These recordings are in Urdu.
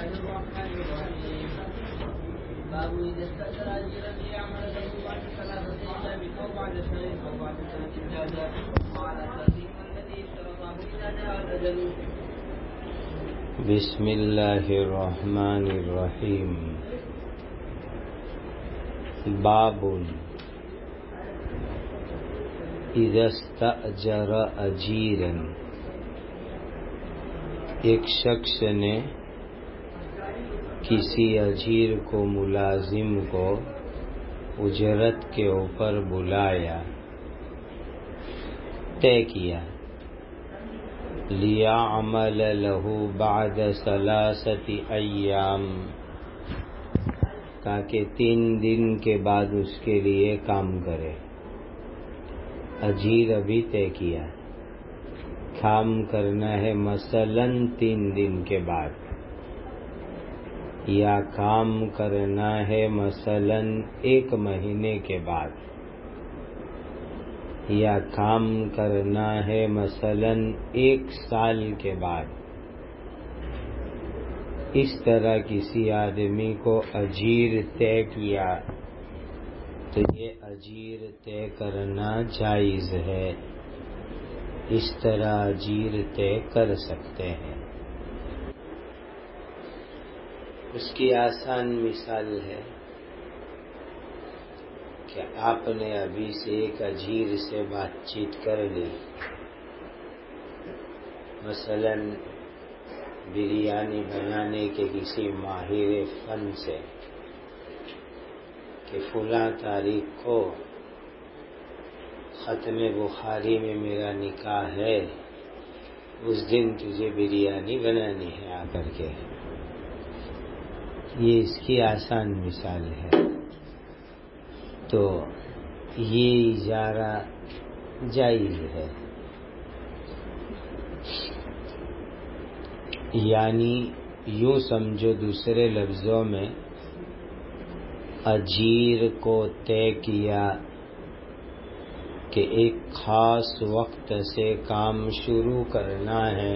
الله الرحمن الرحيم باب إذا استأجر أجيرا ليعمل له بعد 3 أيام أو بعد شهر أو بعد سنة جازا وعلى التقديم الذي اشترطه إذا جاء الأجل. بسم اللہ الرحمن الرحیم. باب اذا استأجر اجیرا، ایک شخص نے کسی اجیر کو، ملازم کو اجرت کے اوپر بلایا، طے کیا، لیعمل له بعد 3 ایام، تاکہ 3 دن کے بعد اس کے لیے کام کرے. اجیر ابھی طے کیا، کام کرنا ہے مثلا 3 دن کے بعد، یا کام کرنا ہے مثلا 1 مہینے کے بعد، یا کام کرنا ہے مثلا 1 سال کے بعد. اس طرح کسی آدمی کو اجیر طے کیا تو یہ اجیر طے کرنا جائز ہے. اس طرح اجیر طے کر سکتے ہیں. اس کی آسان مثال ہے کہ آپ نے ابھی سے ایک اجیر سے بات چیت کر لی، مثلا بریانی بنانے کے کسی ماہر فن سے، کہ فلاں تاریخ کو ختم بخاری میں میرا نکاح ہے، اس دن تجھے بریانی بنانی ہے آ کر کے. یہ اس کی آسان مثال ہے. تو یہ اجارہ جائز ہے. یعنی یوں سمجھو، دوسرے لفظوں میں اجیر کو طے کیا کہ ایک خاص وقت سے کام شروع کرنا ہے.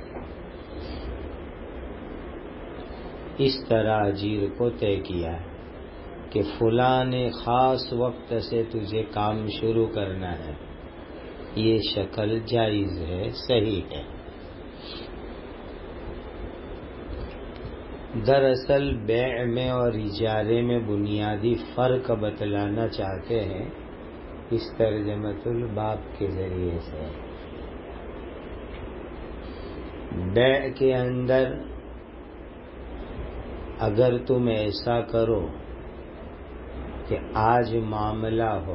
اس طرح اجیر کو طے کیا کہ فلاں نے خاص وقت سے تجھے کام شروع کرنا ہے. یہ شکل جائز ہے، صحیح ہے. دراصل بیع میں اور اجارے میں بنیادی فرق بتلانا چاہتے ہیں اس ترجمۃ الباب کے ذریعے سے. بیع کے اندر اگر تم ایسا کرو کہ آج معاملہ ہو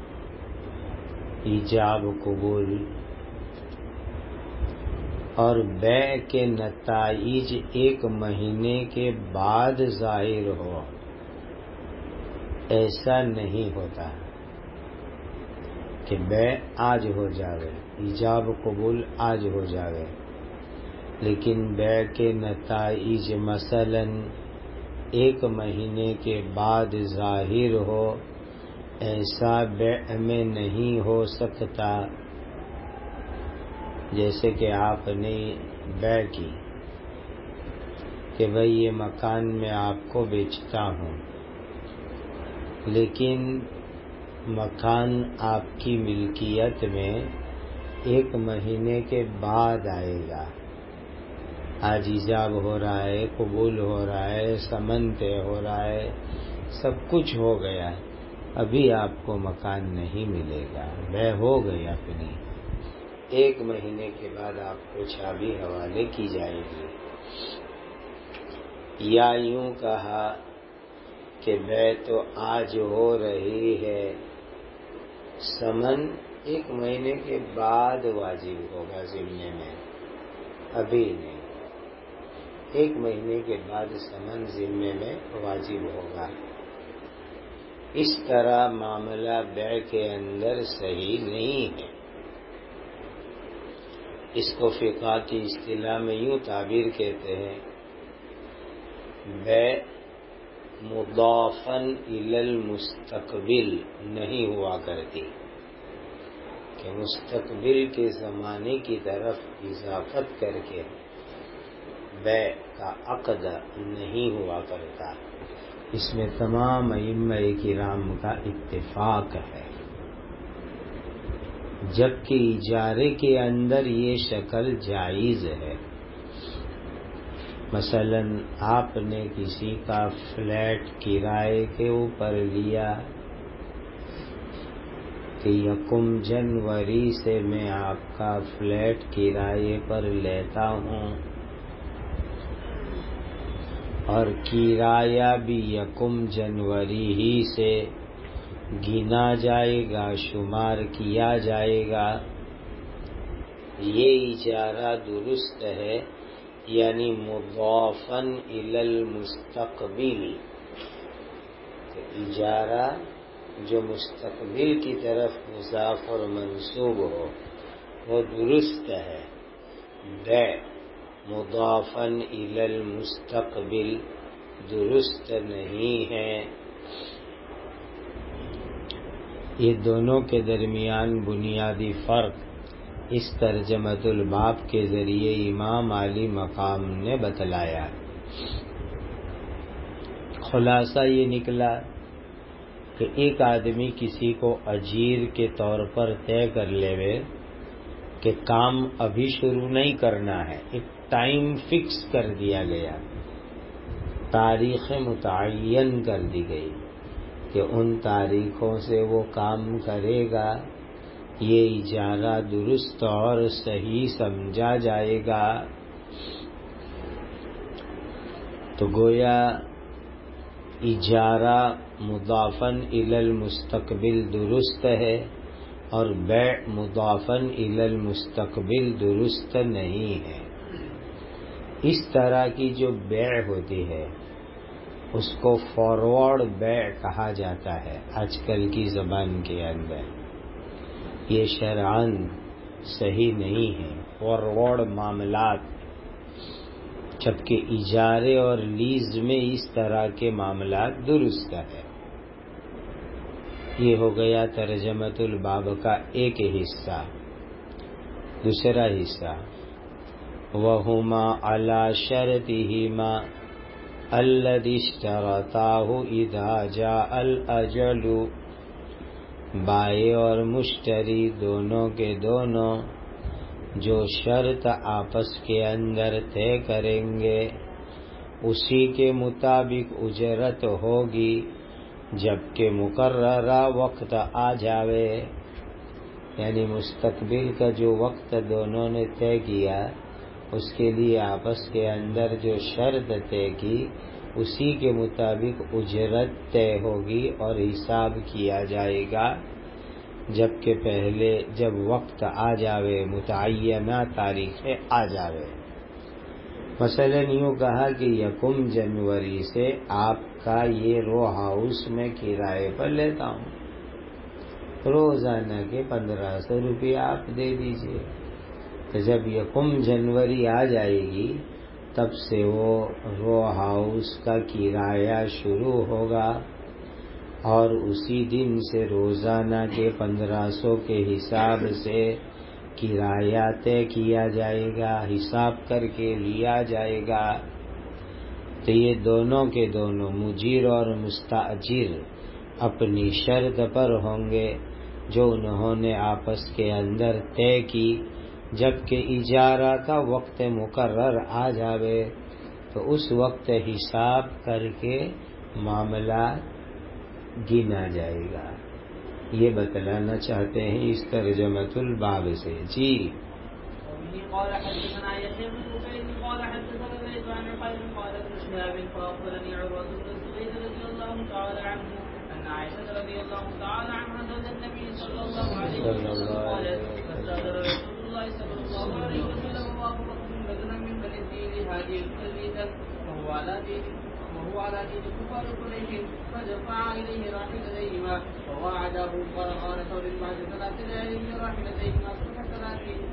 ایجاب قبول، اور بیع کے نتائج 1 مہینے کے بعد ظاہر ہو، ایسا نہیں ہوتا کہ بیع آج ہو جاوے، ایجاب قبول آج ہو جاوے، لیکن بیع کے نتائج مثلا 1 مہینے کے بعد ظاہر ہو. ایسا بیع میں نہیں ہو سکتا. جیسے کہ آپ نے بیع کی کہ بھئی یہ مکان میں آپ کو بیچتا ہوں، لیکن مکان آپ کی ملکیت میں 1 مہینے کے بعد آئے گا. آج ایجاب ہو رہا ہے، قبول ہو رہا ہے، ثمن طے ہو رہا ہے، سب کچھ ہو گیا، ابھی آپ کو مکان نہیں ملے گا. بیع ہو گئی اپنی، 1 مہینے کے بعد آپ کو چابی حوالے کی جائے گی. یا یوں کہا کہ بیع تو آج ہو رہی ہے، ثمن 1 مہینے کے بعد واجب ہوگا ذمے میں، ابھی نہیں. 1 مہینے کے بعد ثمن ذمے میں واجب ہوگا. اس طرح معاملہ بیع کے اندر صحیح نہیں ہے. اس کو فقہ کی اصطلاح میں یوں تعبیر کہتے ہیں، بیع مضافاً الی المستقبل نہیں ہوا کرتی، کہ مستقبل کے زمانے کی طرف اضافت کر کے بیع کا عقد نہیں ہوا کرتا. اس میں تمام ائمہ کرام کا اتفاق ہے. جبکہ اجارے کے اندر یہ شکل جائز ہے. مثلا آپ نے کسی کا فلیٹ کرائے کے اوپر لیا کہ 1 جنوری سے میں آپ کا فلیٹ کرائے پر لیتا ہوں اور کرایہ بھی 1 جنوری ہی سے گنا جائے گا، شمار کیا جائے گا. یہ اجارہ درست ہے، یعنی مضافاً الی المستقبل. اجارہ جو مستقبل کی طرف مضاف اور منسوب ہو وہ درست ہے. بیع مضافاً الی المستقبل درست نہیں ہے. یہ دونوں کے درمیان بنیادی فرق اس ترجمۃ الباب کے ذریعے امام عالی مقام نے بتلایا. خلاصہ یہ نکلا کہ ایک آدمی کسی کو اجیر کے طور پر طے کر لے کہ کام ابھی شروع نہیں کرنا ہے. ایک ٹائم فکس کر دیا گیا، تاریخ متعین کر دی گئی کہ ان تاریخوں سے وہ کام کرے گا. یہ اجارہ درست اور صحیح سمجھا جائے گا. تو گویا اجارہ مضافاً الی المستقبل درست ہے اور بیع مضافاً الی المستقبل درست نہیں ہے. اس طرح کی جو بیع ہوتی ہے اس کو فارورڈ بیع کہا جاتا ہے آج کل کی زبان کے اندر. یہ شرعاً صحیح نہیں ہے فارورڈ معاملات، جبکہ اجارے اور لیز میں اس طرح کے معاملات درست ہے. یہ ہو گیا ترجمۃ الباب کا ایک حصہ. دوسرا حصہ وَهُمَا عَلَى شَرْطِهِمَا الَّذِي اشْتَرَطَاهُ إِذَا جَاءَ الْأَجَلُ. بائع اور مشتری دونوں کے دونوں جو شرط آپس کے اندر طے کریں گے اسی کے مطابق اجرت ہوگی جبکہ مقررہ وقت آ جاوے. یعنی مستقبل کا جو وقت دونوں نے طے کیا اس کے لیے آپس کے اندر جو شرط طے کی اسی کے مطابق اجرت طے ہوگی اور حساب کیا جائے گا جبکہ پہلے جب وقت آ جاوے، متعینہ تاریخ آ جاوے. مثلا یوں کہا کہ 1 جنوری سے آپ کا یہ رو ہاؤس میں کرائے پر لیتا ہوں، روزانہ کے 1500 روپے آپ دے دیجئے. تو جب 1 جنوری آ جائے گی تب سے وہ رو ہاؤس کا کرایہ شروع ہوگا اور اسی دن سے روزانہ کے 1500 کے حساب سے کرایہ طے کیا جائے گا، حساب کر کے لیا جائے گا. تو یہ دونوں کے دونوں مجیر اور مستاجر اپنی شرط پر ہوں گے جو انہوں نے آپس کے اندر طے کی. جبکہ اجارہ کا وقت مقرر آ جاوے تو اس وقت حساب کر کے معاملہ گنا جائے گا. یہ بتلانا چاہتے ہیں اس ترجمۃ الباب سے. جی قال حدثنا يحيى بن بكير قال حدثنا زيد عن عقيل قال ابن شهاب فاخبرني عروة بن الزبير رضي الله تعالى عنه ان عائشة رضي الله تعالى عنها زوج النبي صلى الله عليه وسلم قالت فاستأذن رسول الله صلى الله عليه وسلم وأبو بكر رجلا من بني الدين هذه الكلية وهو على دين كفار قريش فدفع إليه راحلتيهما وواعده فرقان ثور بعد 3 ليال راحلتيهما صبح 30.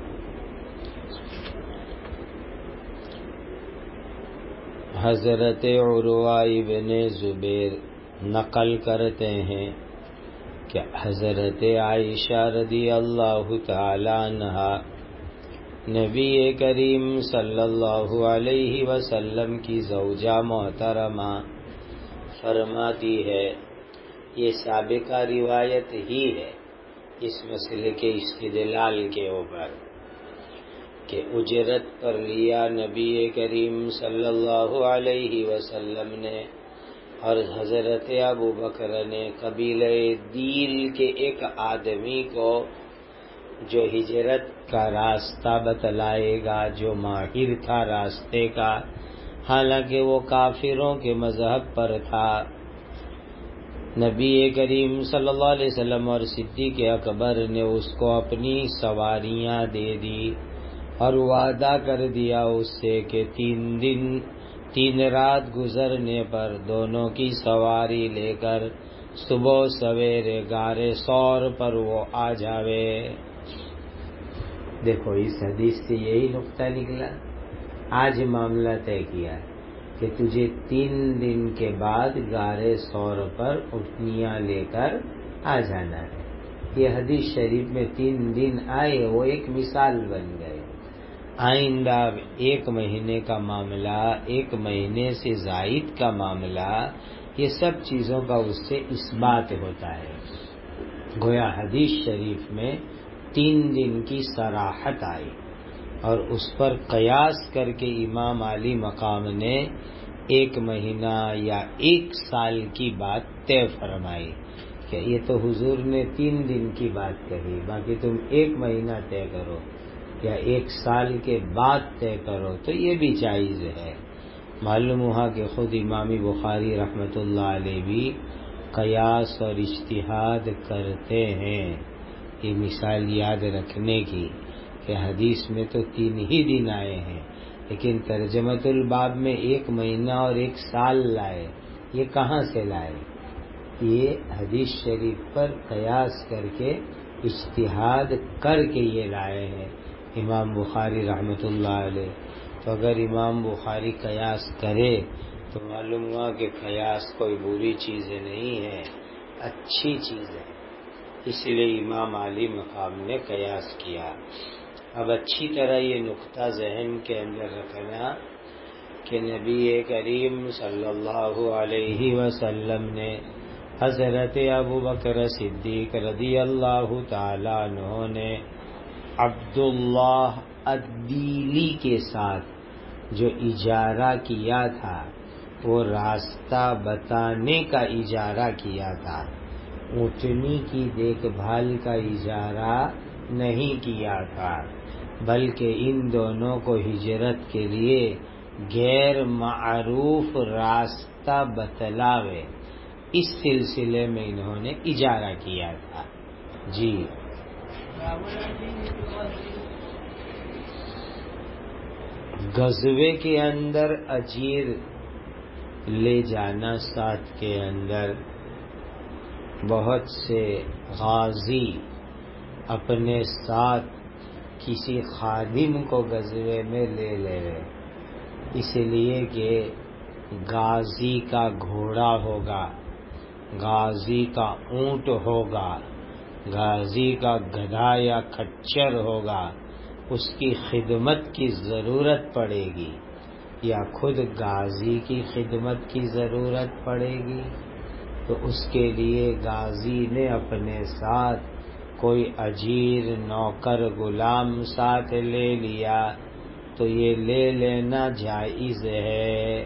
حضرت عروہ ابن زبیر نقل کرتے ہیں کہ حضرت عائشہ رضی اللہ تعالی عنہا نبی کریم صلی اللہ علیہ وسلم کی زوجہ محترمہ فرماتی ہے، یہ سابقہ روایت ہی ہے اس مسئلے کے استدلال کے اوپر، کہ اجرت پر لیا نبی کریم صلی اللہ علیہ وسلم نے، اور حضرت ابو بکر نے قبیلہ دیل کے ایک آدمی کو جو ہجرت کا راستہ بتلائے گا، جو ماہر تھا راستے کا، حالانکہ وہ کافروں کے مذہب پر تھا، نبی کریم صلی اللہ علیہ وسلم اور صدیق اکبر نے اس کو اپنی سواریاں دے دی اور وعدہ کر دیا اس سے کہ 3 دن 3 رات گزرنے پر دونوں کی سواری لے کر صبح سویرے غار ثور پر وہ آ جاوے۔ دیکھو اس حدیث سے یہی نقطہ نکلا، آج معاملہ طے کیا کہ تجھے 3 دن کے بعد غار ثور پر اٹھنیاں لے کر آ جانا ہے۔ یہ حدیث شریف میں 3 دن آئے، وہ ایک مثال بن گئے۔ آئندہ 1 مہینے کا معاملہ، 1 مہینے سے زائد کا معاملہ، یہ سب چیزوں کا اس سے اثبات ہوتا ہے۔ گویا حدیث شریف میں 3 دن کی صراحت آئی، اور اس پر قیاس کر کے امام علی مقام نے 1 مہینہ یا 1 سال کی بات طے فرمائی، کہ یہ تو حضور نے 3 دن کی بات کہی، باقی تم 1 مہینہ طے کرو یا 1 سال کے بعد طے کرو تو یہ بھی جائز ہے۔ معلوم ہوا کہ خود امام بخاری رحمۃ اللہ علیہ بھی قیاس اور اجتہاد کرتے ہیں۔ یہ مثال یاد رکھنے کی کہ حدیث میں تو 3 ہی دن آئے ہیں، لیکن ترجمۃ الباب میں 1 مہینہ اور 1 سال لائے، یہ کہاں سے لائے؟ یہ حدیث شریف پر قیاس کر کے اجتہاد کر کے یہ لائے ہیں امام بخاری رحمۃ اللہ علیہ۔ تو اگر امام بخاری قیاس کرے تو معلوم ہوا کہ قیاس کوئی بری چیز نہیں ہے، اچھی چیز ہے، اس لیے امام علی مقام نے قیاس کیا۔ اب اچھی طرح یہ نقطہ ذہن کے اندر رکھنا کہ نبی کریم صلی اللہ علیہ وسلم نے حضرت ابو بکر صدیق رضی اللہ تعالی عنہ نے عبداللہ الدیلی کے ساتھ جو اجارہ کیا تھا، وہ راستہ بتانے کا اجارہ کیا تھا، اونٹنی کی دیکھ بھال کا اجارہ نہیں کیا تھا، بلکہ ان دونوں کو ہجرت کے لیے غیر معروف راستہ بتلاوے، اس سلسلے میں انہوں نے اجارہ کیا تھا۔ جی غزوے کے اندر اجیر لے جانا، ساتھ کے اندر بہت سے غازی اپنے ساتھ کسی خادم کو غزوے میں لے رہے، اس لیے کہ غازی کا گھوڑا ہوگا، غازی کا اونٹ ہوگا، غازی کا گدھا یا کھچر ہوگا، اس کی خدمت کی ضرورت پڑے گی، یا خود غازی کی خدمت کی ضرورت پڑے گی، تو اس کے لیے غازی نے اپنے ساتھ کوئی اجیر نوکر غلام ساتھ لے لیا تو یہ لے لینا جائز ہے۔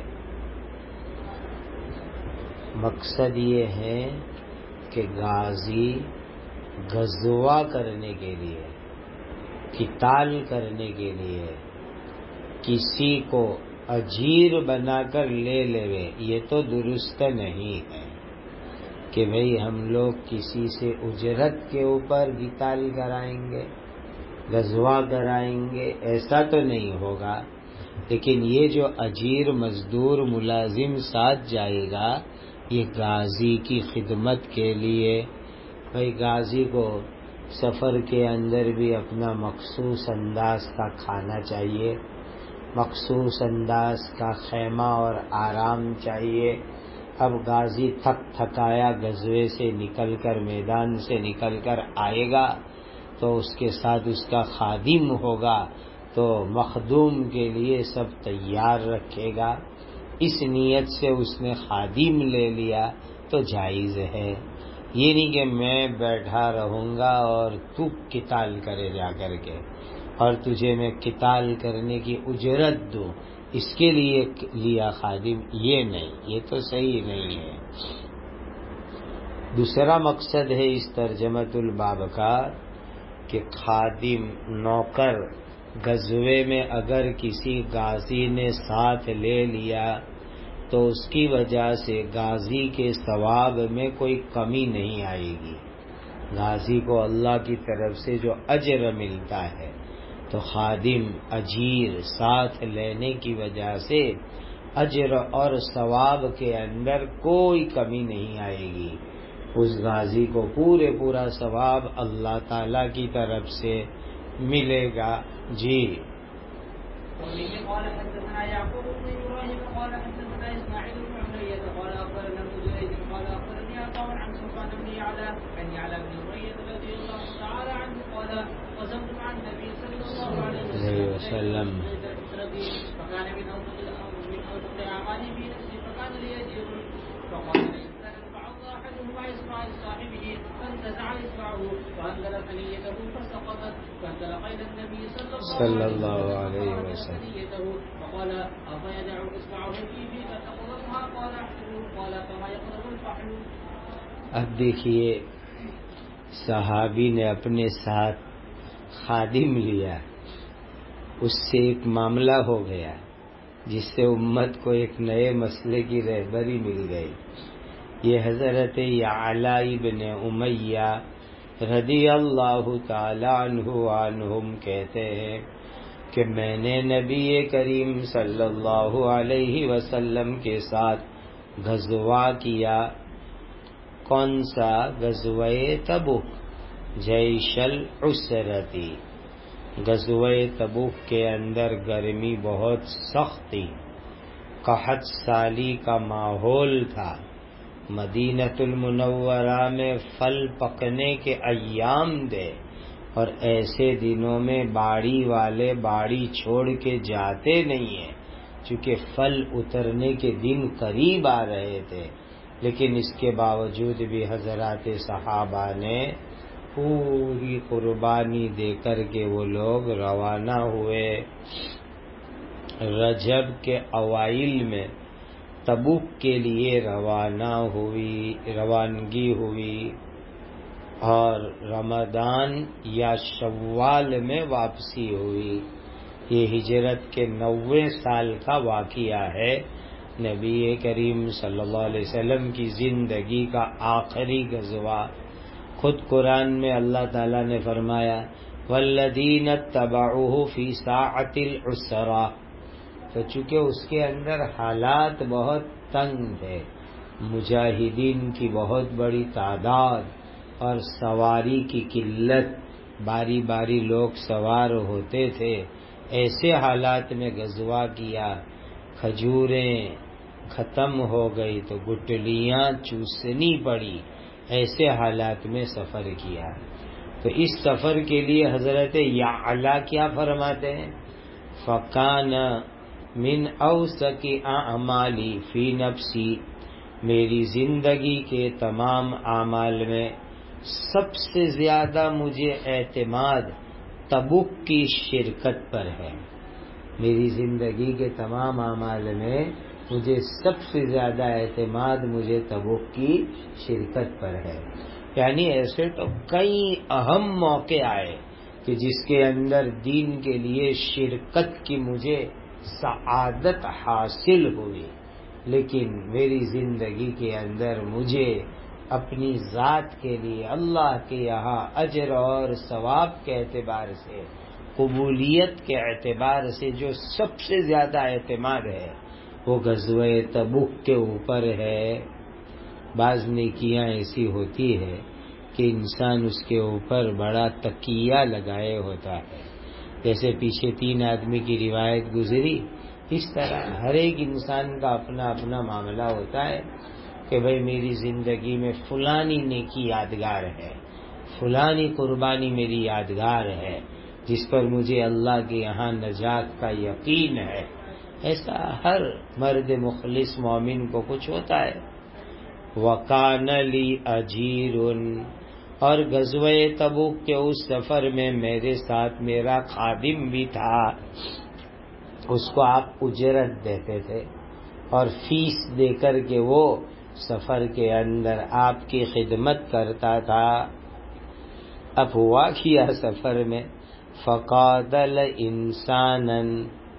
مقصد یہ ہے کہ غازی غزوہ کرنے کے لیے، قتال کرنے کے لیے کسی کو اجیر بنا کر لے لے، یہ تو درست نہیں ہے کہ بھئی ہم لوگ کسی سے اجرت کے اوپر قتال کرائیں گے، غزوہ کرائیں گے، ایسا تو نہیں ہوگا۔ لیکن یہ جو اجیر مزدور ملازم ساتھ جائے گا، یہ غازی کی خدمت کے لیے، بھئی غازی کو سفر کے اندر بھی اپنا مخصوص انداز کا کھانا چاہیے، مخصوص انداز کا خیمہ اور آرام چاہیے۔ اب غازی تھک تھکایا غزوے سے نکل کر، میدان سے نکل کر آئے گا تو اس کے ساتھ اس کا خادم ہوگا، تو مخدوم کے لیے سب تیار رکھے گا، اس نیت سے اس نے خادم لے لیا تو جائز ہے۔ یہ نہیں کہ میں بیٹھا رہوں گا اور تو قتال کرے جا کر کے اور تجھے میں قتال کرنے کی اجرت دوں، اس کے لیے لیا خادم، یہ نہیں، یہ تو صحیح نہیں ہے۔ دوسرا مقصد ہے اس ترجمۃ الباب کا کہ خادم نوکر غزوے میں اگر کسی غازی نے ساتھ لے لیا تو اس کی وجہ سے غازی کے ثواب میں کوئی کمی نہیں آئے گی۔ غازی کو اللہ کی طرف سے جو اجر ملتا ہے تو خادم اجیر ساتھ لینے کی وجہ سے اجر اور ثواب کے اندر کوئی کمی نہیں آئے گی، اس غازی کو پورا ثواب اللہ تعالی کی طرف سے ملے گا۔ جی قال حدثنا يعقوب بن ابراهيم قال حدثنا اسماعيل بن علية قال اخبرنا ابن جريج قال اخبرني عطاء عن صفوان بن يعلى عن يعلى بن علية رضي الله تعالى عنه قال غزوت مع النبي صلى الله عليه وسلم فكان من اوثق اعمالي في نفسي فكان ليجر فقال فعض احدهما اصبع صاحبه فانتزع اصبعه فانزل ثنيته فسقطت فانطلق الى النبي صلى الله عليه وسلم فقال افيدع اصبعه في فتقضتها قال كما يقضب الفحل۔ اب دیکھیے صحابی نے اپنے ساتھ خادم لیا، اس سے ایک معاملہ ہو گیا جس سے امت کو ایک نئے مسئلے کی رہبری مل گئی۔ یہ حضرت یعلی بن امیہ رضی اللہ تعالی عنہم کہتے ہیں کہ میں نے نبی کریم صلی اللہ علیہ وسلم کے ساتھ غزوہ کیا۔ کون سا؟ غزوہ تبوک، جیش العسرتی۔ غزوہ تبوک کے اندر گرمی بہت سخت تھی، قحط سالی کا ماحول تھا، مدینۃ المنورہ میں پھل پکنے کے ایام تھے اور ایسے دنوں میں باڑی والے باڑی چھوڑ کے جاتے نہیں ہیں، چونکہ پھل اترنے کے دن قریب آ رہے تھے، لیکن اس کے باوجود بھی حضرات صحابہ نے پوری قربانی دے کر کے وہ لوگ روانہ ہوئے۔ رجب کے اوائل میں تبوک کے لیے روانگی ہوئی اور رمضان یا شوال میں واپسی ہوئی۔ یہ ہجرت کے 90 سال کا واقعہ ہے، نبی کریم صلی اللہ علیہ وسلم کی زندگی کا آخری غزوہ۔ خود قرآن میں اللہ تعالیٰ نے فرمایا والذین اتبعوہ فی ساعۃ العسرہ، تو چونکہ اس کے اندر حالات بہت تنگ تھے، مجاہدین کی بہت بڑی تعداد اور سواری کی قلت، باری باری لوگ سوار ہوتے تھے، ایسے حالات میں غزوہ کیا۔ کھجوریں ختم ہو گئی تو گٹلیاں چوسنی پڑی، ایسے حالات میں سفر کیا۔ تو اس سفر کے لیے حضرت یعلی کیا فرماتے ہیں؟ فَكَانَ مِنْ أَوْسَكِ أَعْمَالِي فِي نَفْسِي، میری زندگی کے تمام اعمال میں سب سے زیادہ مجھے اعتماد تبوک کی شرکت پر ہے۔ میری زندگی کے تمام اعمال میں مجھے سب سے زیادہ اعتماد مجھے تبوک کی شرکت پر ہے۔ یعنی ایسے تو کئی اہم موقع آئے کہ جس کے اندر دین کے لیے شرکت کی مجھے سعادت حاصل ہوئی، لیکن میری زندگی کے اندر مجھے اپنی ذات کے لیے اللہ کے یہاں اجر اور ثواب کے اعتبار سے، قبولیت کے اعتبار سے جو سب سے زیادہ اعتماد ہے وہ غزوہ تبوک کے اوپر ہے۔ بعض نیکیاں ایسی ہوتی ہے کہ انسان اس کے اوپر بڑا تکیہ لگائے ہوتا ہے، جیسے پیچھے 3 آدمی کی روایت گزری، اس طرح ہر ایک انسان کا اپنا اپنا معاملہ ہوتا ہے کہ بھئی میری زندگی میں فلانی نیکی یادگار ہے، فلانی قربانی میری یادگار ہے، جس پر مجھے اللہ کے یہاں نجات کا یقین ہے. ایسا ہر مرد مخلص مومن کو کچھ ہوتا ہے. وَكَانَ لِي أَجِيرٌ، اور غزوہ تبوک کے اس سفر میں میرے ساتھ میرا خادم بھی تھا. اس کو آپ اجرت دیتے تھے اور فیس دے کر کے وہ سفر کے اندر آپ کی خدمت کرتا تھا. اب ہوا کیا سفر میں، فقاتل انسانن،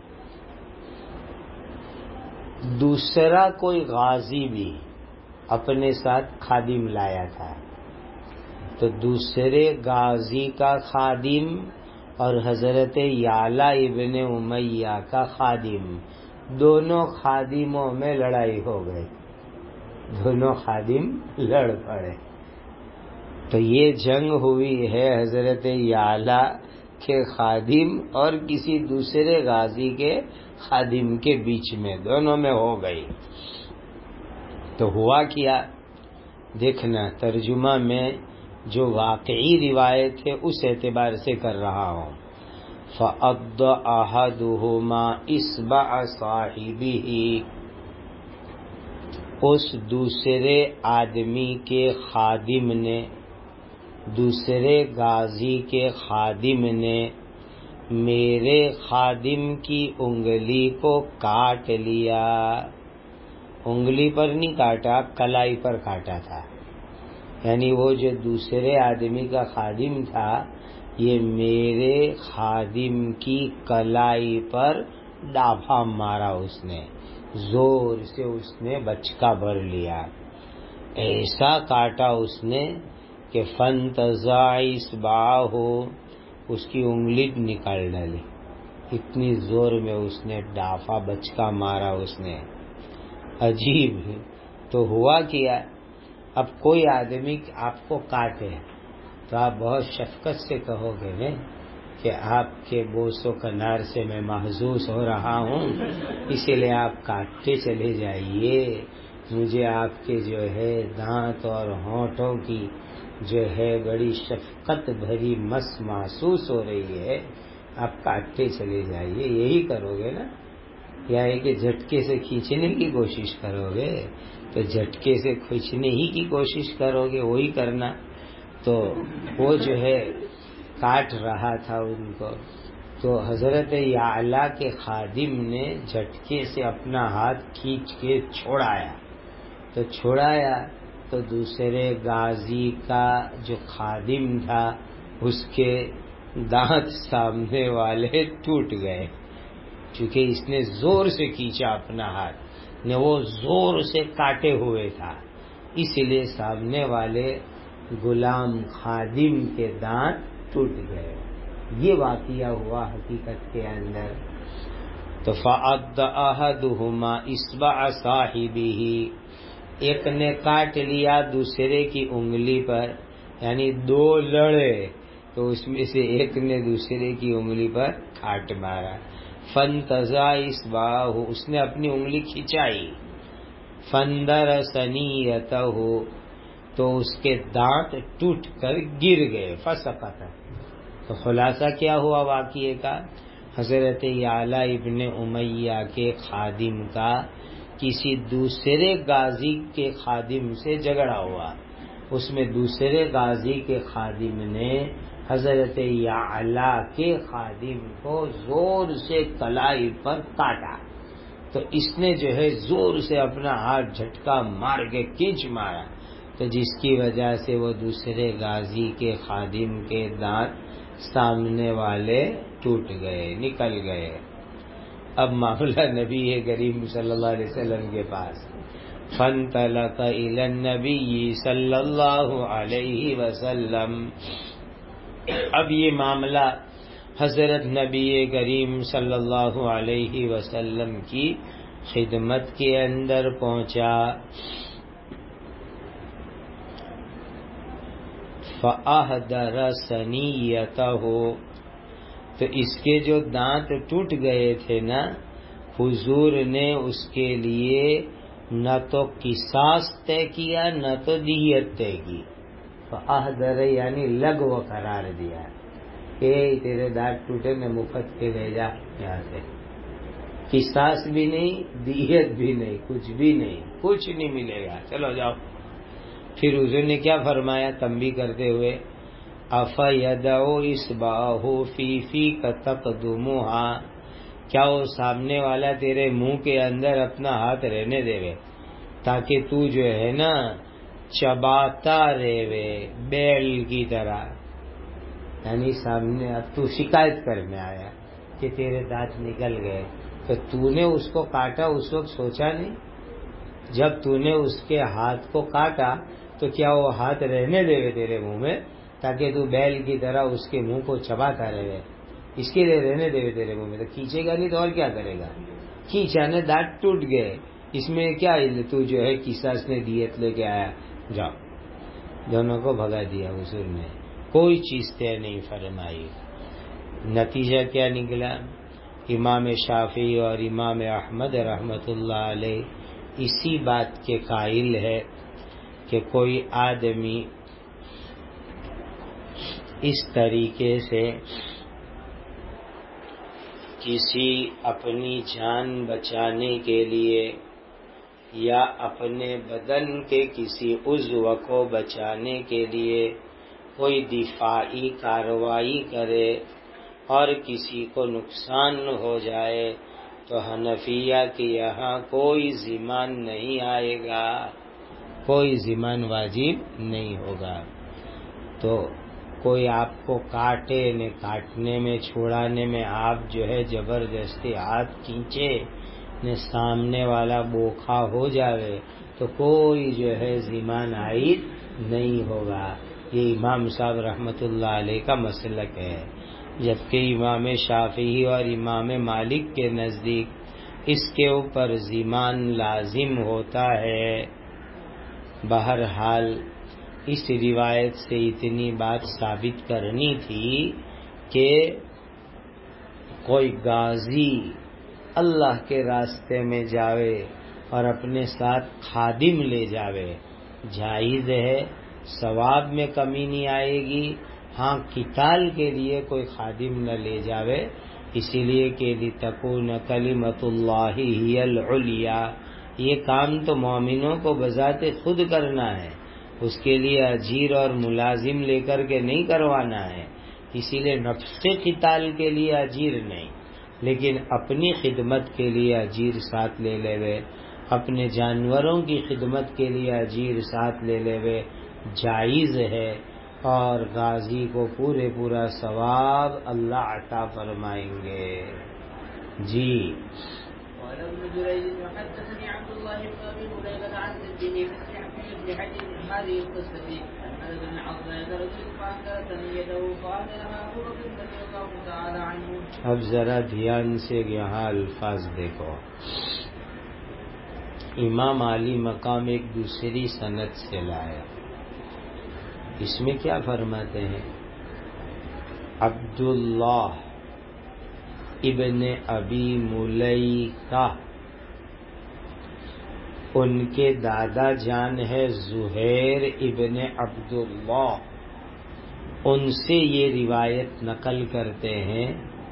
دوسرا کوئی غازی بھی اپنے ساتھ خادم لایا تھا. تو دوسرے غازی کا خادم اور حضرت یعلا ابن امیہ کا خادم، دونوں خادموں میں لڑائی ہو گئی. دونوں خادم لڑ پڑے. تو یہ جنگ ہوئی ہے حضرت یعلا کے خادم اور کسی دوسرے غازی کے خادم کے بیچ میں، دونوں میں ہو گئی. تو ہوا کیا دیکھنا، ترجمہ میں جو واقعی روایت ہے اس اعتبار سے کر رہا ہوں. فَأَضَّ أَحَدُهُمَا إِصْبَعَ صَاحِبِهِ، اس دوسرے آدمی کے خادم نے، دوسرے غازی کے خادم نے میرے خادم کی انگلی کو کاٹ لیا. انگلی پر نہیں کاٹا، کلائی پر کاٹا تھا. یعنی وہ جو دوسرے آدمی کا خادم تھا، یہ میرے خادم کی کلائی پر ڈاپھا مارا. اس نے زور سے اس نے بچکا بھر لیا. ایسا کاٹا اس نے کہ فَانْتَزَعَ إِصْبَعَهُ، اس کی انگلی نکال ڈالی. اتنی زور میں اس نے ڈافا بچکا مارا اس نے. عجیب. تو ہوا کیا، اب کوئی آدمی آپ کو کاٹے تو آپ بہت شفقت سے کہو گے کہ آپ کے بوس و کنار سے میں محظوظ ہو رہا ہوں، اسی لیے آپ کاٹتے چلے جائیے. مجھے آپ کے جو ہے دانت اور ہونٹوں کی جو ہے بڑی شفقت بھری مس محسوس ہو رہی ہے، آپ کاٹتے چلے جائیے. یہی کرو گے نا؟ یا ہے کہ جھٹکے سے کھینچنے کی کوشش کرو گے؟ تو جھٹکے سے کھینچنے ہی کی کوشش کرو گے، وہی کرنا. تو وہ جو ہے کاٹ رہا تھا ان کو. تو حضرت یعلا کے خادم نے جھٹکے سے اپنا ہاتھ کھینچ کے چھوڑایا. تو چھوڑایا تو دوسرے غازی کا جو خادم تھا اس کے دانت سامنے والے ٹوٹ گئے، چونکہ اس نے زور سے کھینچا اپنا ہاتھ نے، وہ زور سے کاٹے ہوئے تھا، اس لیے سامنے والے غلام خادم کے دانت ٹوٹ گئے. یہ واقعہ ہوا حقیقت کے اندر. تو فَأَضَّ أَحَدُهُمَا إِصْبَعَ صَاحِبِهِ، ایک نے کاٹ لیا دوسرے کی انگلی پر، یعنی دو لڑے تو اس میں سے ایک نے دوسرے کی انگلی پر کاٹ مارا. فَانْتَزَعَ إِصْبَعَهُ، اس نے اپنی انگلی کھچائی. فَانْدَرَ ثَنِيَّتَهُ، تو اس کے دانت ٹوٹ کر گر گئے. فَسَقَطَ. تو خلاصہ کیا ہوا واقعے کا؟ حضرت یعلا ابن امیہ کے خادم کا کسی دوسرے غازی کے خادم سے جھگڑا ہوا. اس میں دوسرے غازی کے خادم نے حضرت یعلا کے خادم کو زور سے کلائی پر کاٹا. تو اس نے جو ہے زور سے اپنا ہاتھ جھٹکا مار کے کھینچ مارا، تو جس کی وجہ سے وہ دوسرے غازی کے خادم کے دانت سامنے والے ٹوٹ گئے، نکل گئے. اب معاملہ نبی کریم صلی اللہ علیہ وسلم کے پاس. فانطلق الى النبی صلی اللہ علیہ وسلم. اب یہ معاملہ حضرت نبی کریم صلی اللہ علیہ وسلم کی خدمت کے اندر پہنچا. فَأَحْدَرَ ثَنِيَّتَهُ، تو اس کے جو دانت ٹوٹ گئے تھے نا، حضور نے اس کے لیے نہ تو قصاص طے کیا نہ تو دیت طے کی. فَأَحْدَرَ یعنی لغو قرار دیا. کہ تیرے دانت ٹوٹے نے مفت کے لے جا یہاں سے، قصاص بھی نہیں، دیت بھی نہیں، کچھ بھی نہیں، کچھ نہیں ملے گا، چلو جاؤ۔ پھر حضور نے کیا فرمایا تنبیہ کرتے ہوئے، افیدعو اصبعہ فی فیک تقدمھا، کیا وہ سامنے والا تیرے منہ کے اندر اپنا ہاتھ رہنے دے وے تاکہ تو جو ہے نا چباتا رہے بیل کی طرح، یعنی سامنے اب تو شکایت کرنے آیا کہ تیرے دانت نکل گئے، تو نے اس کو کاٹا اس وقت سوچا نہیں؟ جب تو نے اس کے ہاتھ کو کاٹا تو کیا وہ ہاتھ رہنے دے گے تیرے منہ میں تاکہ تو بیل کی طرح اس کے منہ کو چباتا رہے؟ اس کے لیے رہنے دے گے تیرے منہ میں، تو کھینچے گا نہیں تو اور کیا کرے گا؟ کھینچا نا، دانت ٹوٹ گئے، اس میں کیا تو جو ہے قصاص نے دیت لے کے آیا، جاؤ۔ دونوں کو بھگا دیا حضور نے، کوئی چیز طے نہیں فرمائی۔ نتیجہ کیا نکلا؟ امام شافعی اور امام احمد رحمت اللہ علیہ اسی بات کے قائل ہے کہ کوئی آدمی اس طریقے سے کسی اپنی جان بچانے کے لیے یا اپنے بدن کے کسی عضو کو بچانے کے لیے کوئی دفاعی کارروائی کرے اور کسی کو نقصان ہو جائے تو حنفیہ کے یہاں کوئی ضمان نہیں آئے گا، کوئی ضمان واجب نہیں ہوگا۔ تو کوئی آپ کو کاٹے نہ، کاٹنے میں چھڑانے میں آپ جو ہے زبردستی ہاتھ کھینچے نہ، سامنے والا بوکھا ہو جاوے تو کوئی جو ہے ضمان عائد نہیں ہوگا۔ یہ امام صاحب رحمت اللہ علیہ کا مسلک ہے، جبکہ امام شافعی اور امام مالک کے نزدیک اس کے اوپر ضمان لازم ہوتا ہے۔ بہرحال اس روایت سے اتنی بات ثابت کرنی تھی کہ کوئی غازی اللہ کے راستے میں جاوے اور اپنے ساتھ خادم لے جاوے، جائز ہے، ثواب میں کمی نہیں آئے گی۔ ہاں، قتال کے لیے کوئی خادم نہ لے جاوے، اسی لیے کہ لِتَكُونَ كَلِمَةُ اللَّهِ هِيَ الْعُلْيَا، یہ کام تو مومنوں کو بذات خود کرنا ہے، اس کے لیے اجیر اور ملازم لے کر کے نہیں کروانا ہے۔ اسی لیے نفس قتال کے لیے اجیر نہیں، لیکن اپنی خدمت کے لیے اجیر ساتھ لے لے، اپنے جانوروں کی خدمت کے لیے اجیر ساتھ لے لے، جائز ہے، اور غازی کو پورا ثواب اللہ عطا فرمائیں گے۔ جی قال ابن جريج وحدثني عبد الله بن ابي مليكه عن جده مثل حديث هذه القصه عن انس بن عطاء رجل فانكر ثنيته فاذنها ابو بكر رضي الله تعالى عنه۔ اب ذرا دھیان سے یہاں الفاظ دیکھو، امام علی مقام ایک دوسری سند سے لایا، اس میں کیا فرماتے ہیں؟ عبداللہ ابن ابی ملیکہ، ان کے دادا جان ہے زہیر ابن عبداللہ، ان سے یہ روایت نقل کرتے ہیں،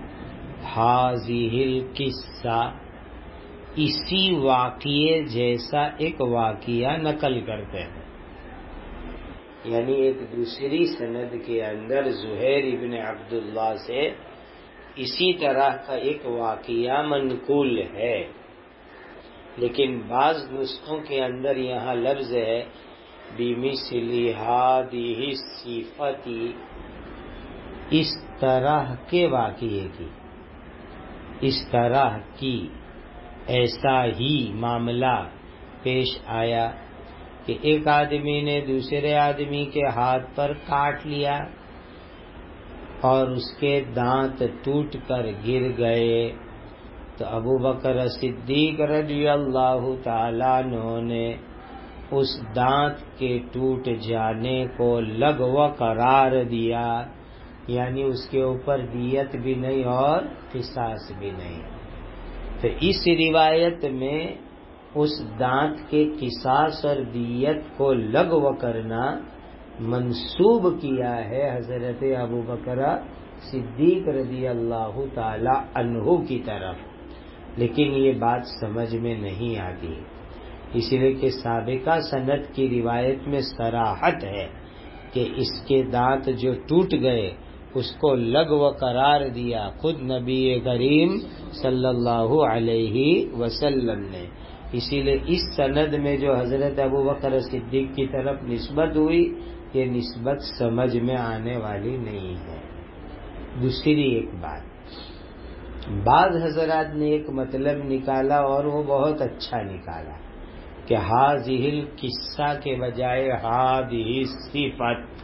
ہذہ القصہ، اسی واقعے جیسا ایک واقعہ نقل کرتے ہیں، یعنی ایک دوسری سند کے اندر زہیر ابن عبداللہ سے اسی طرح کا ایک واقعہ منقول ہے، لیکن بعض نسخوں کے اندر یہاں لفظ ہے بِمِثْلِ هَذِهِ الصِّفَةِ، اس طرح کے واقعے کی، اس طرح کی، ایسا ہی معاملہ پیش آیا کہ ایک آدمی نے دوسرے آدمی کے ہاتھ پر کاٹ لیا اور اس کے دانت ٹوٹ کر گر گئے، تو ابو بکر صدیق رضی اللہ تعالیٰ عنہ نے اس دانت کے ٹوٹ جانے کو لغو قرار دیا، یعنی اس کے اوپر دیت بھی نہیں اور قصاص بھی نہیں۔ تو اس روایت میں اس دانت کے قصاص اور دیت کو لغو کرنا منسوب کیا ہے حضرت ابو بکر صدیق رضی اللہ تعالی عنہ کی طرف، لیکن یہ بات سمجھ میں نہیں آتی، اس لیے کہ سابقہ سند کی روایت میں صراحت ہے کہ اس کے دانت جو ٹوٹ گئے اس کو لغو قرار دیا خود نبی کریم صلی اللہ علیہ وسلم نے. اسی لیے اس سند میں جو حضرت ابوبکر صدیق کی طرف نسبت ہوئی یہ نسبت سمجھ میں آنے والی نہیں ہے. دوسری ایک بات، بعض حضرات نے ایک مطلب نکالا اور وہ بہت اچھا نکالا کہ ہاذہ القصہ کے بجائے ہذہ صفت.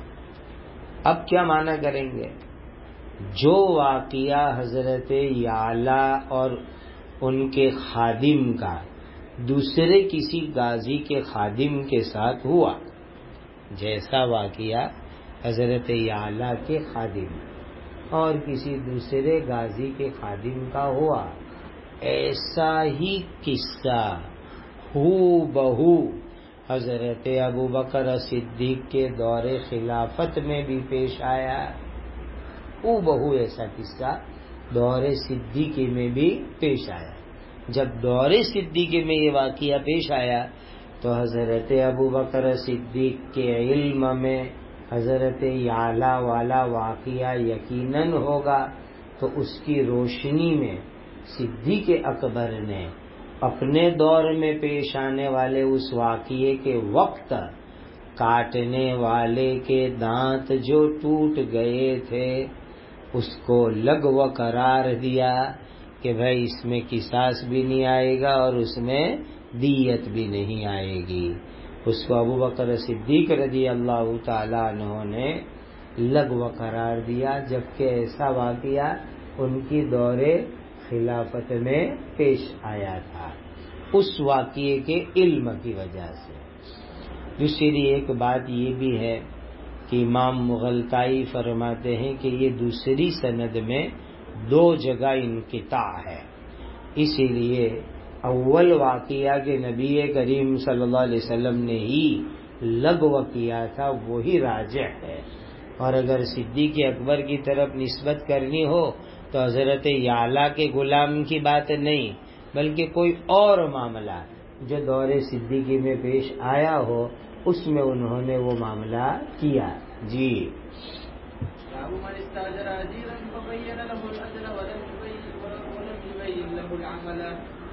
اب کیا معنی کریں گے؟ جو واقعہ حضرت یعلا اور ان کے خادم کا دوسرے کسی غازی کے خادم کے ساتھ ہوا، جیسا واقعہ حضرت یعلا کے خادم اور کسی دوسرے غازی کے خادم کا ہوا، ایسا ہی قصہ ہو بہو حضرت ابوبکر صدیق کے دور خلافت میں بھی پیش آیا. ہو بہو ایسا قصہ دور صدیقی میں بھی پیش آیا. جب دور صدیقی میں یہ واقعہ پیش آیا تو حضرت ابوبکر صدیق کے علم میں حضرت یعلا والا واقعہ یقیناً ہوگا، تو اس کی روشنی میں صدیق اکبر نے اپنے دور میں پیش آنے والے اس واقعے کے وقت کاٹنے والے کے دانت جو ٹوٹ گئے تھے اس کو لغو قرار دیا کہ بھائی اس میں قصاص بھی نہیں آئے گا اور اس میں دیت بھی نہیں آئے گی. اس کو ابوبکر صدیق رضی اللہ تعالی عنہ نے لغو قرار دیا، جبکہ ایسا واقعہ ان کی دور خلافت میں پیش آیا تھا اس واقعے کے علم کی وجہ سے. دوسری ایک بات یہ بھی ہے کہ امام مغلطائی فرماتے ہیں کہ یہ دوسری سند میں 2 جگہ انقطاع ہے، اسی لیے اول واقعہ کے نبی کریم صلی اللہ علیہ وسلم نے ہی لغو کیا تھا وہی راجح ہے. اور اگر صدیق اکبر کی طرف نسبت کرنی ہو تو حضرت یعلا کے غلام کی بات نہیں بلکہ کوئی اور معاملہ جو دور صدیقی میں پیش آیا ہو اس میں انہوں نے وہ معاملہ کیا. جی باب من استاجر اجيرا فبين له الاجر ولم يبين له العمل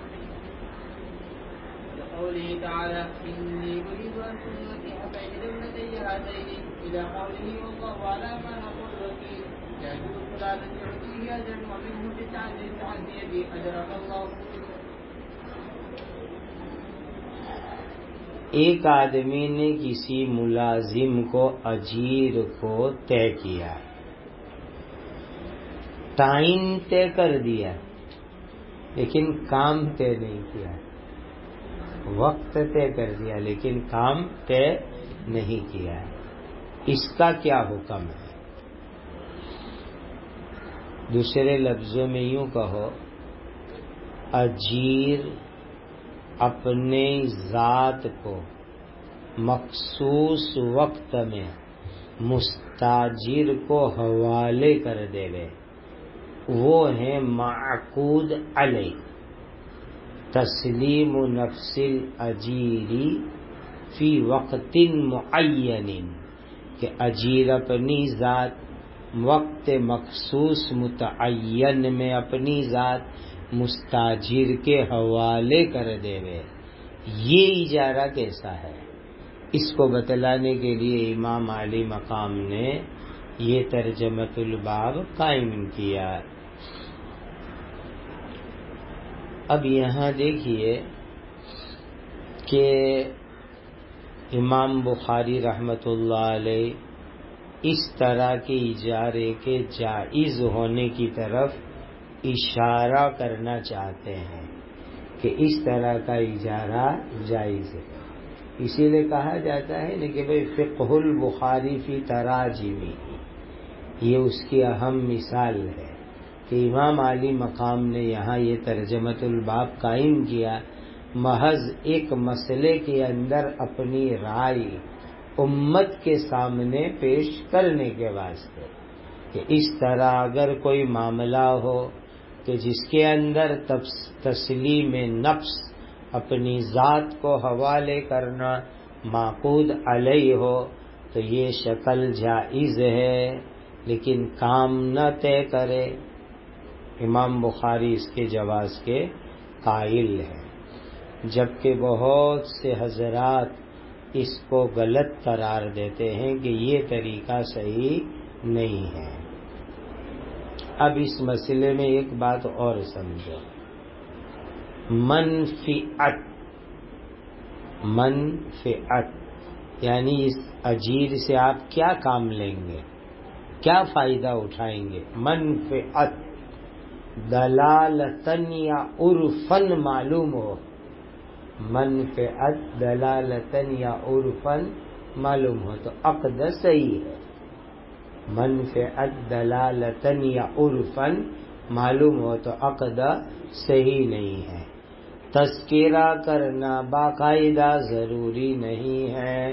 لقوله تعالى اني اريد ان انكح بين ابنتي هاتين الى قوله والله على ما نقول وكيل يعجب فلان يعطيه اجرا ومنه بتعديه اجرك الله. ایک آدمی نے کسی ملازم کو اجیر کو طے کیا، ٹائم طے کر دیا لیکن کام طے نہیں کیا، وقت طے کر دیا لیکن کام طے نہیں کیا. اس کا کیا حکم ہے؟ دوسرے لفظوں میں یوں کہو، اجیر اپنے ذات کو مخصوص وقت میں مستاجر کو حوالے کر دے گئے، وہ ہیں معقود علیہ. تسلیم نفس الاجیری فی وقت معین، کہ اجیر اپنی ذات وقت مخصوص متعین میں اپنی ذات مستاجر کے حوالے کر دے گئے. یہ اجارہ کیسا ہے؟ اس کو بتلانے کے لیے امام علی مقام نے یہ ترجمۃ الباب قائم کیا. اب یہاں دیکھیے کہ امام بخاری رحمۃ اللہ علیہ اس طرح کے اجارے کے جائز ہونے کی طرف اشارہ کرنا چاہتے ہیں کہ اس طرح کا اجارہ جائز ہے. اسی لیے کہا جاتا ہے نا کہ بھئی فقہ البخاری فی تراجمی، یہ اس کی اہم مثال ہے کہ امام علی مقام نے یہاں یہ ترجمۃ الباب قائم کیا محض ایک مسئلے کے اندر اپنی رائے امت کے سامنے پیش کرنے کے واسطے. کہ اس طرح اگر کوئی معاملہ ہو کہ جس کے اندر تسلیم نفس اپنی ذات کو حوالے کرنا معقود علیہ ہو تو یہ شکل جائز ہے، لیکن کام نہ طے کرے۔ امام بخاری اس کے جواز کے قائل ہے، جبکہ بہت سے حضرات اس کو غلط قرار دیتے ہیں کہ یہ طریقہ صحیح نہیں ہے۔ اب اس مسئلے میں ایک بات اور سمجھو، منفعت یعنی اس اجیر سے آپ کیا کام لیں گے، کیا فائدہ اٹھائیں گے۔ منفعت دلالتن یا عرفن معلوم ہو، منفعت دلالتن یا عرفن معلوم ہو تو عقد صحیح ہے۔ منفعت دلالتن یا عرفن معلوم ہو تو عقد صحیح نہیں ہے۔ تذکرہ کرنا باقاعدہ ضروری نہیں ہے،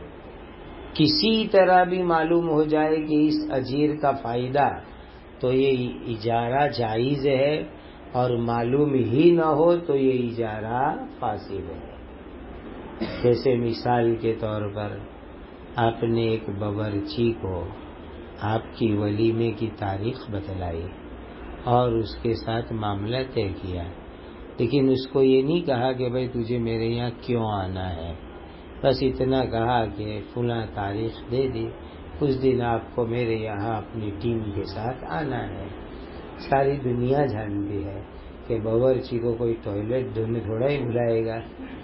کسی طرح بھی معلوم ہو جائے کہ اس اجیر کا فائدہ تو یہ اجارہ جائز ہے، اور معلوم ہی نہ ہو تو یہ اجارہ فاسد ہے۔ جیسے مثال کے طور پر آپ نے ایک باورچی کو آپ کی ولیمے کی تاریخ بتلائی اور اس کے ساتھ معاملہ طے کیا، لیکن اس کو یہ نہیں کہا کہ بھئی تجھے میرے یہاں کیوں آنا ہے، بس اتنا کہا کہ فلاں تاریخ دے دی، اس دن آپ کو میرے یہاں اپنی ٹیم کے ساتھ آنا ہے۔ ساری دنیا جانتی ہے کہ باورچی کو کوئی ٹوائلٹ دھونے تھوڑا ہی بلائے گا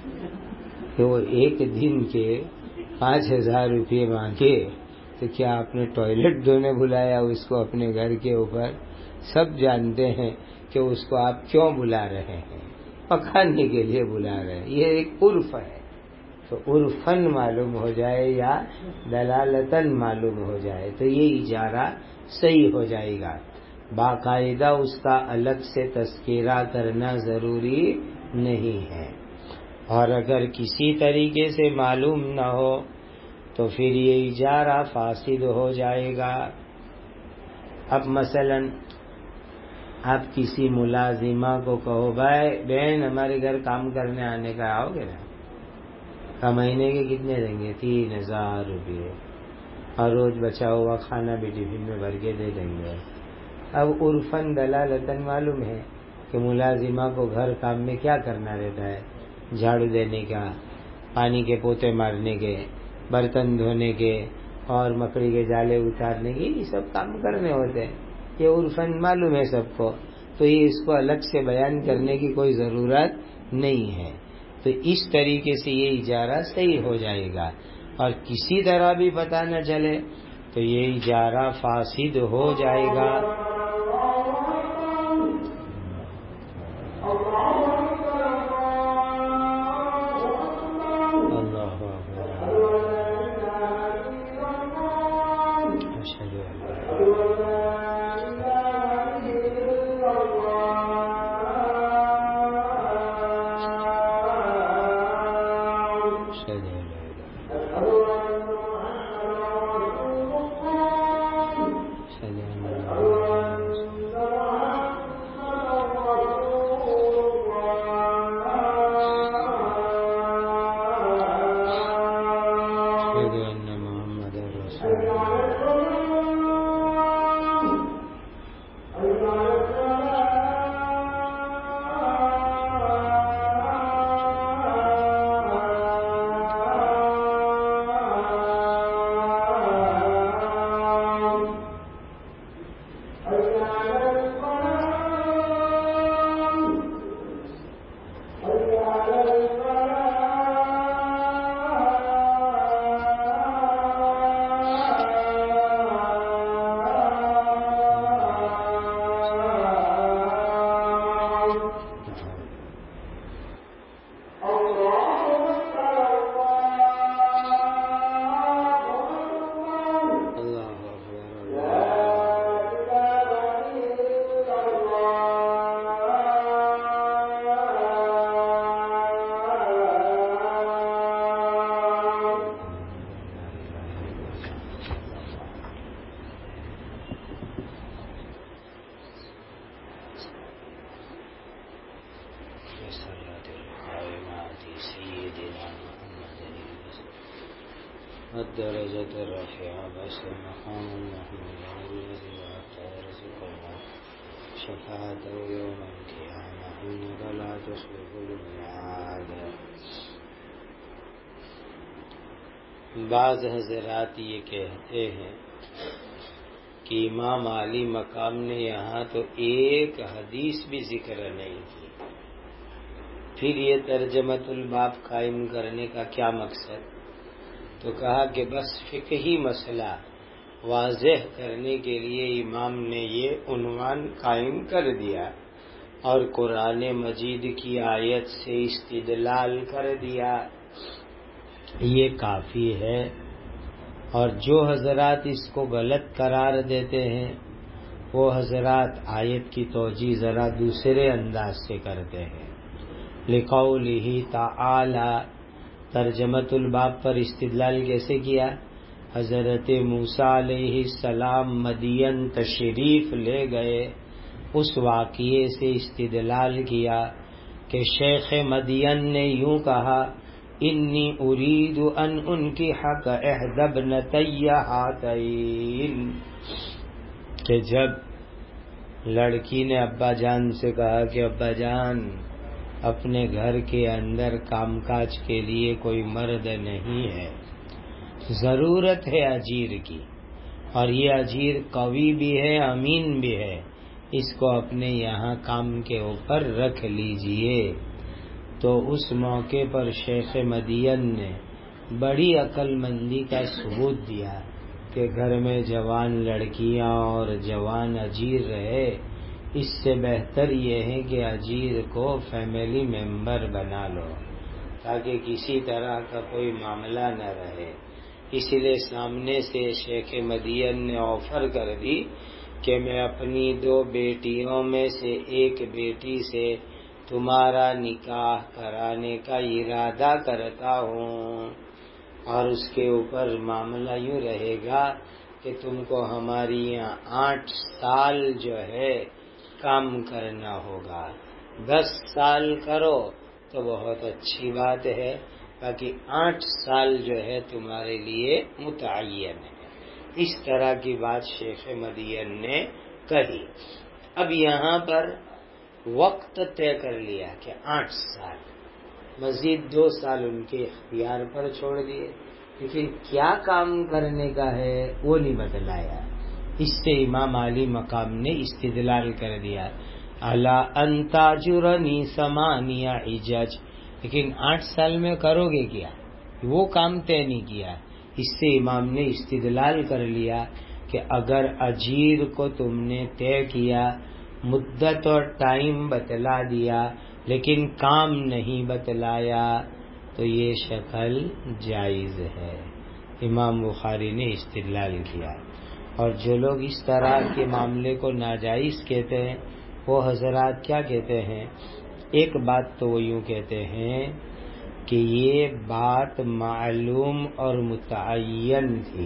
کہ وہ ایک دن کے 5,000 روپے مانگے، تو کیا آپ نے ٹوائلٹ دھونے بلایا اس کو اپنے گھر کے اوپر؟ سب جانتے ہیں کہ اس کو آپ کیوں بلا رہے ہیں، پکانے کے لیے بلا رہے ہیں۔ یہ ایک عرف ہے، تو عرفن معلوم ہو جائے یا دلالتن معلوم ہو جائے تو یہ اجارہ صحیح ہو جائے گا، باقاعدہ اس کا الگ سے تذکرہ کرنا ضروری نہیں ہے۔ اور اگر کسی طریقے سے معلوم نہ ہو تو پھر یہ اجارہ فاسد ہو جائے گا۔ اب مثلا آپ کسی ملازمہ کو کہو بھائی بہن ہمارے گھر کام کرنے آنے کا، آؤ گے نا؟ مہینے کے کتنے دیں گے؟ 3,000 روپے، اور روز بچا ہوا کھانا بھی ٹفن میں بھر کے دے دیں گے۔ اب عرفن دلالتن معلوم ہے کہ ملازمہ کو گھر کام میں کیا کرنا رہتا ہے، جھاڑو دینے کا، پانی کے پوتے مارنے کے، برتن دھونے کے، اور مکڑی کے جالے اتارنے کے، یہ سب کام کرنے ہوتے ہیں۔ یہ عرفن معلوم ہے سب کو، تو یہ اس کو الگ سے بیان کرنے کی کوئی ضرورت نہیں ہے۔ تو اس طریقے سے یہ اجارہ صحیح ہو جائے گا، اور کسی طرح بھی پتہ نہ چلے تو یہ اجارہ فاسد ہو جائے گا۔ اللہ الدرجة الرفيعة بس المقام المحمود الذي وعدته رزقنا شفاعته يوم القيامة إنك لا تخلف الميعاد. بعض حضرات یہ کہتے ہیں کہ امام علی مقام نے یہاں تو ایک حدیث بھی ذکر نہیں کی، پھر یہ ترجمۃ الباب قائم کرنے کا کیا مقصد؟ تو کہا کہ بس فقہی مسئلہ واضح کرنے کے لیے امام نے یہ عنوان قائم کر دیا اور قرآن مجید کی آیت سے استدلال کر دیا، یہ کافی ہے۔ اور جو حضرات اس کو غلط قرار دیتے ہیں وہ حضرات آیت کی توجیہ ذرا دوسرے انداز سے کرتے ہیں۔ لقولہ تعالی، ترجمۃ الباب پر استدلال کیسے کیا؟ حضرت موسیٰ علیہ السلام مدین تشریف لے گئے، اس واقعے سے استدلال کیا کہ شیخ مدین نے یوں کہا انی ارید ان انکحک احدی ابنتی ہاتین، کہ جب لڑکی نے ابا جان سے کہا کہ ابا جان اپنے گھر کے اندر کام کاج کے لیے کوئی مرد نہیں ہے، ضرورت ہے اجیر کی، اور یہ اجیر قوی بھی ہے امین بھی ہے، اس کو اپنے یہاں کام کے اوپر رکھ لیجئے۔ تو اس موقع پر شیخ مدین نے بڑی عقل مندی کا ثبوت دیا کہ گھر میں جوان لڑکیاں اور جوان اجیر رہے، اس سے بہتر یہ ہے کہ اجیر کو فیملی ممبر بنا لو تاکہ کسی طرح کا کوئی معاملہ نہ رہے۔ اس لیے سامنے سے شیخ مدین نے آفر کر دی کہ میں اپنی 2 بیٹیوں میں سے ایک بیٹی سے تمہارا نکاح کرانے کا ارادہ کرتا ہوں، اور اس کے اوپر معاملہ یوں رہے گا کہ تم کو ہماری یہاں 8 سال جو ہے کام کرنا ہوگا۔ 10 سال کرو تو بہت اچھی بات ہے، باقی 8 سال جو ہے تمہارے لیے متعین ہے۔ اس طرح کی بات شیخ مدین نے کہی۔ اب یہاں پر وقت طے کر لیا کہ 8 سال، مزید 2 سال ان کے اختیار پر چھوڑ دیے، لیکن کیا کام کرنے کا ہے وہ نہیں بتلایا۔ اس سے امام علی مقام نے استدلال کر دیا الا ان تاجرنی 8 حجج، لیکن 8 سال میں کرو گے کیا؟ وہ کام طے نہیں کیا۔ اس سے امام نے استدلال کر لیا کہ اگر اجیر کو تم نے طے کیا، مدت اور ٹائم بتلا دیا لیکن کام نہیں بتلایا تو یہ شکل جائز ہے۔ امام بخاری نے استدلال کیا۔ اور جو لوگ اس طرح کے معاملے کو ناجائز کہتے ہیں وہ حضرات کیا کہتے ہیں؟ ایک بات تو وہ یوں کہتے ہیں کہ یہ بات معلوم اور متعین تھی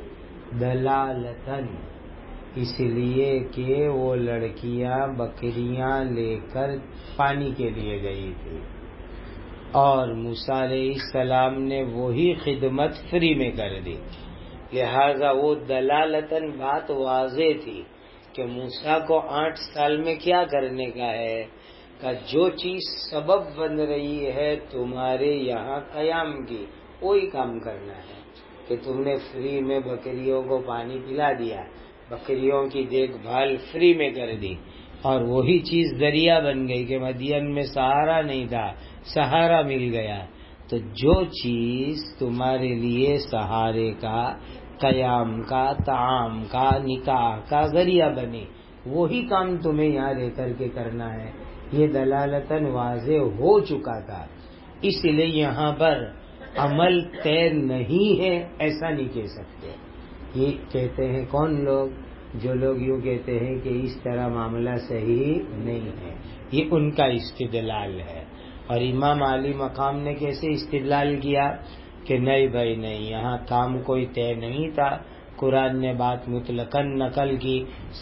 دلالتاً، اس لیے کہ وہ لڑکیاں بکریاں لے کر پانی کے لیے گئی تھی اور موسیٰ علیہ السلام نے وہی خدمت فری میں کر دی، لہذا وہ دلالتاً بات واضح تھی کہ موسیٰ کو 8 سال میں کیا کرنے کا ہے، کہ جو چیز سبب بن رہی ہے تمہارے یہاں قیام کی وہی کام کرنا ہے، کہ تم نے فری میں بکریوں کو پانی پلا دیا، بکریوں کی دیکھ بھال فری میں کر دی، اور وہی چیز ذریعہ بن گئی کہ مدین میں سہارا نہیں تھا، سہارا مل گیا۔ تو جو چیز تمہارے لیے سہارے کا، قیام کا، طعام کا، نکاح کا ذریعہ بنے، وہی کام تمہیں یہاں رہ کر کے کرنا ہے۔ یہ دلالتاً واضح ہو چکا تھا، اس لیے یہاں پر عمل طے نہیں ہے ایسا نہیں کہہ سکتے۔ یہ کہتے ہیں کون لوگ؟ جو لوگ یوں کہتے ہیں کہ اس طرح معاملہ صحیح نہیں ہے، یہ ان کا استدلال ہے۔ اور امام علی مقام نے کیسے استدلال کیا کہ نہیں بھائی نہیں، یہاں کام کوئی طے نہیں تھا، قرآن نے بات مطلقاً نقل کی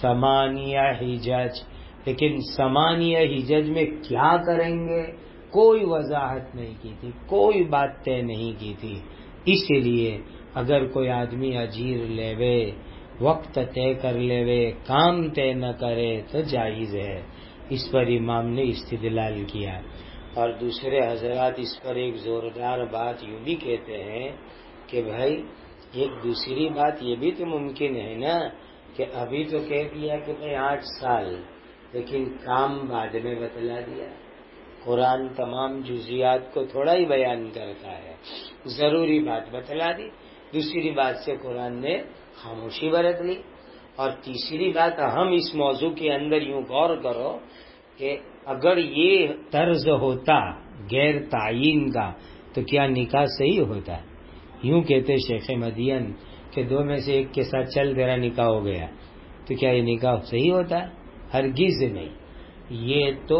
8 حجج، لیکن 8 حجج میں کیا کریں گے کوئی وضاحت نہیں کی تھی، کوئی بات طے نہیں کی تھی۔ اس لیے اگر کوئی آدمی اجیر لیوے، وقت طے کر لیوے، کام طے نہ کرے تو جائز ہے۔ اس پر امام نے استدلال کیا۔ اور دوسرے حضرات اس پر ایک زوردار بات یوں بھی کہتے ہیں کہ بھائی ایک دوسری بات یہ بھی تو ممکن ہے نا کہ ابھی تو کہہ دیا کہ بھائی 8 سال، لیکن کام بعد میں بتلا دیا۔ قرآن تمام جزیات کو تھوڑا ہی بیان کرتا ہے، ضروری بات بتلا دی، دوسری بات سے قرآن نے خاموشی برت لی۔ اور تیسری بات، ہم اس موضوع کے اندر یوں غور کرو کہ اگر یہ طرز ہوتا غیر تعین کا تو کیا نکاح صحیح ہوتا؟ یوں کہتے شیخ مدین کہ 2 میں سے ایک کے ساتھ چل تیرا نکاح ہو گیا، تو کیا یہ نکاح صحیح ہوتا؟ ہرگز نہیں۔ یہ تو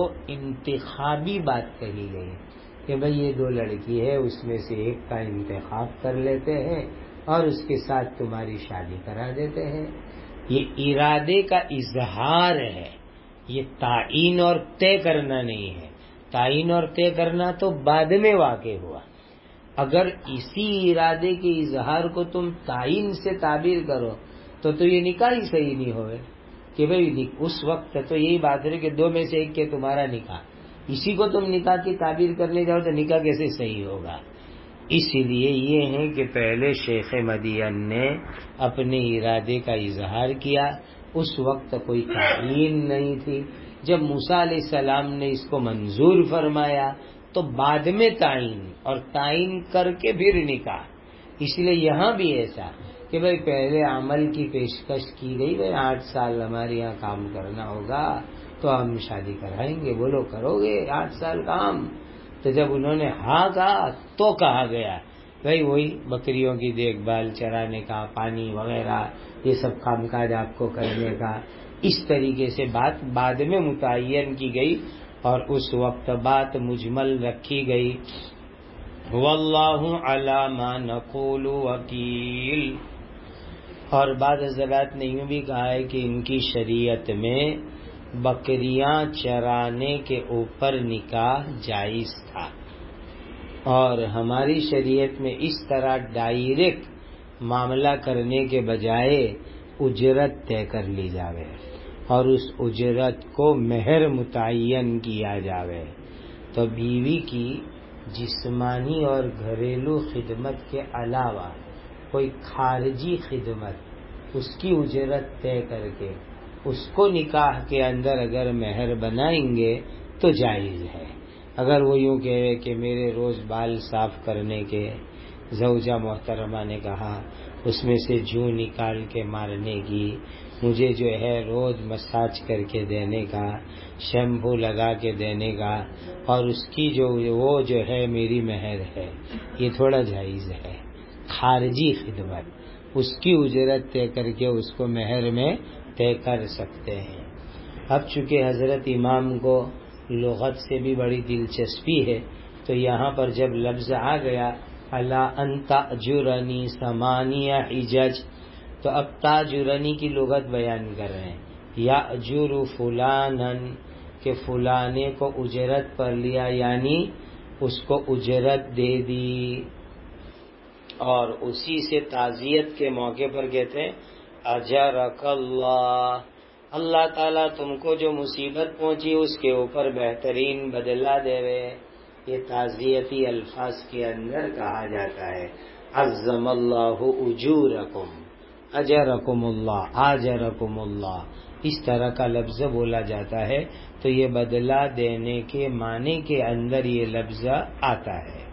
انتخابی بات کہی گئی کہ بھئی یہ 2 لڑکی ہے، اس میں سے ایک کا انتخاب کر لیتے ہیں اور اس کے ساتھ تمہاری شادی کرا دیتے ہیں۔ یہ ارادے کا اظہار ہے، یہ تعین اور طے کرنا نہیں ہے۔ تعین اور طے کرنا تو بعد میں واقع ہوا۔ اگر اسی ارادے کے اظہار کو تم تعین سے تعبیر کرو تو یہ نکاح ہی صحیح نہیں ہوئے کہ بھئی اس وقت تو یہی بات ہے کہ 2 میں سے ایک کے تمہارا نکاح، اسی کو تم نکاح کی تعبیر کرنے جاؤ تو نکاح کیسے صحیح ہوگا؟ اس لیے یہ ہے کہ پہلے شیخ مدین نے اپنے ارادے کا اظہار کیا، اس وقت کوئی تعین نہیں تھی۔ جب موسیٰ علیہ السلام نے اس کو منظور فرمایا تو بعد میں تعین، اور تعین کر کے پھر نکاح۔ اس لیے یہاں بھی ایسا کہ بھئی پہلے عمل کی پیشکش کی گئی، بھئی 8 سال ہمارے یہاں کام کرنا ہوگا تو ہم شادی کرائیں گے، بولو کرو گے 8 سال کام؟ تو جب انہوں نے ہاں کہا تو کہا گیا بھئی وہی بکریوں کی دیکھ بھال، چرانے کا، پانی وغیرہ، یہ سب کام کاج آپ کو کرنے کا۔ اس طریقے سے بات بعد میں متعین کی گئی اور اس وقت بات مجمل رکھی گئی۔ واللہ علی ما نقول وکیل۔ اور بعض حضرات نے یوں بھی کہا ہے کہ ان کی شریعت میں بکریاں چرانے کے اوپر نکاح جائز تھا، اور ہماری شریعت میں اس طرح ڈائریکٹ معاملہ کرنے کے بجائے اجرت طے کر لی جاوے اور اس اجرت کو مہر متعین کیا جاوے۔ تو بیوی کی جسمانی اور گھریلو خدمت کے علاوہ کوئی خارجی خدمت، اس کی اجرت طے کر کے اس کو نکاح کے اندر اگر مہر بنائیں گے تو جائز ہے۔ اگر وہ یوں کہے کہ میرے روز بال صاف کرنے کے، زوجہ محترمہ نے کہا اس میں سے جوں نکال کے مارنے کی، مجھے جو ہے روز مساج کر کے دینے کا، شیمپو لگا کے دینے کا، اور اس کی وہ جو ہے میری مہر ہے، یہ تھوڑا جائز ہے۔ خارجی خدمت، اس کی اجرت طے کر کے اس کو مہر میں طے کر سکتے ہیں۔ اب چونکہ حضرت امام کو لغت سے بھی بڑی دلچسپی ہے تو یہاں پر جب لفظ آ گیا الا ان تأجرنی ثمانیہ حجج، تو اب تاجرنی کی لغت بیان کر رہے ہیں۔ یأجر فلانن، کہ فلانے کو اجرت پر لیا، یعنی اس کو اجرت دے دی۔ اور اسی سے تعزیت کے موقع پر کہتے ہیں اجرک اللہ، اللہ تعالیٰ تم کو جو مصیبت پہنچی اس کے اوپر بہترین بدلہ دے رہے۔ یہ تعزیتی الفاظ کے اندر کہا جاتا ہے عظم اللہ اجورکم، اجرکم اللہ، اجرکم اللہ، اس طرح کا لفظ بولا جاتا ہے، تو یہ بدلہ دینے کے معنی کے اندر یہ لفظ آتا ہے۔